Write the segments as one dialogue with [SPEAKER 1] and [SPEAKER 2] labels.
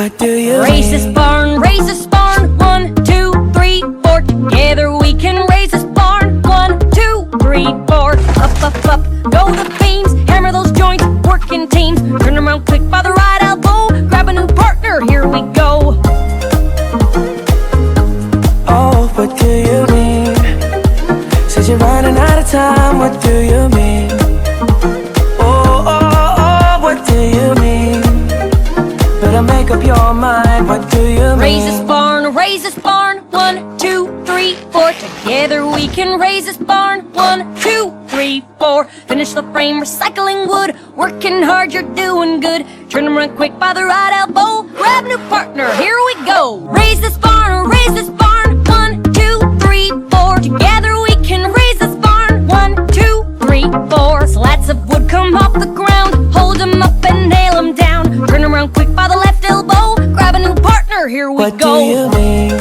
[SPEAKER 1] What do you
[SPEAKER 2] Raise
[SPEAKER 1] mean?
[SPEAKER 2] this barn, raise this barn. 1, 2, 3, 4. Together we can raise this barn. 1, 2, 3, 4. Up, up, up, go the beams. Hammer those joints, work in teams. Turn around quick by the right elbow. Grab a new partner, here we go.
[SPEAKER 1] Oh, what do you mean? Said you're running out of time, what do you mean? Oh, oh, oh, what do you mean? Better make up your mind, what do you mean?
[SPEAKER 2] Raise this barn, raise this barn. 1, 2, 3, 4. Together we can raise this barn. 1, 2, 3, 4. Finish the frame, recycling wood. Working hard, you're doing good. Turn around quick by the right elbow. Grab a new partner, here we go. Raise this barn, raise this barn. 1, 2, 3, 4. Together we can raise this barn. 1, 2, 3, 4. Slats of wood come off the ground. Hold them up and nail them down. Turn around quick by the left elbow. Grab a new partner, here we
[SPEAKER 1] What
[SPEAKER 2] go.
[SPEAKER 1] do you mean?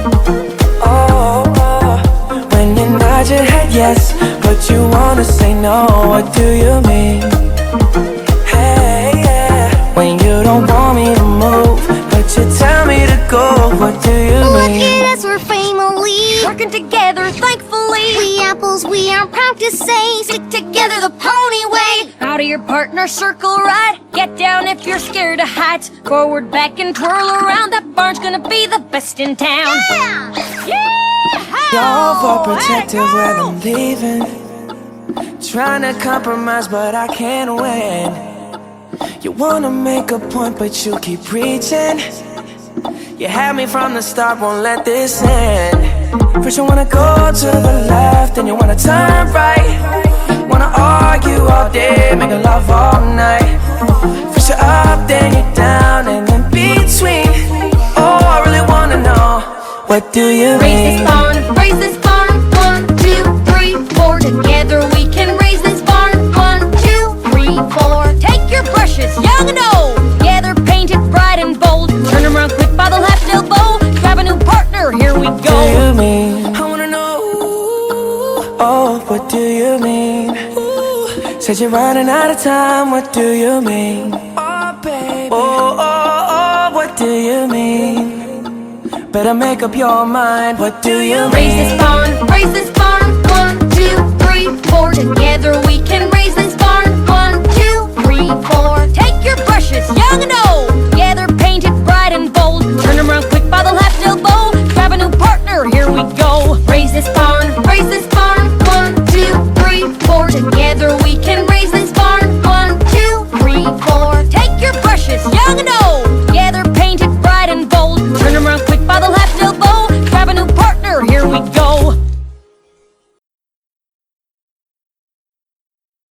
[SPEAKER 1] Oh, oh, when you nod your head yes, but you wanna say no, what do you mean? Hey, yeah, when you don't want me to move, but you tell me to go, what do you
[SPEAKER 3] Look
[SPEAKER 1] mean?
[SPEAKER 3] at us, we're family.
[SPEAKER 2] Working together, thankfully.
[SPEAKER 3] We apples, we are proud to say, stick together the pony way.
[SPEAKER 2] Out of your partner, circle right. Get down if you're scared of heights. Forward, back, and twirl around. That barn's gonna be the best in town.
[SPEAKER 3] Yeah.
[SPEAKER 1] Y'all for protective when I'm leaving. Trying to compromise, but I can't win. You wanna make a point, but you keep preaching. You had me from the start, won't let this end. First you wanna go to the left, then you wanna turn right. Wanna argue all day, making love all night. First you're up, then you're down, and in between. Oh, I really wanna know, what do you
[SPEAKER 2] Raise
[SPEAKER 1] mean?
[SPEAKER 2] this barn, raise this barn. 1, 2, 3, 4. Together we can raise this barn. 1, 2, 3, 4. Take your brushes, young and old. Together paint it bright and bold. Turn around quick by the left elbow. Grab a new partner, here we
[SPEAKER 1] What do
[SPEAKER 2] go.
[SPEAKER 1] you mean? I wanna know. Oh, what do you mean? Said you're running out of time, what do you mean? Oh, baby. Oh, oh, oh, what do you mean? Better make up your mind, what do you mean?
[SPEAKER 2] Raise this barn, raise this barn. 1, 2, 3, 4. Together we can raise this barn. 1, 2, 3, 4. Take your brushes, young and old. Together paint it bright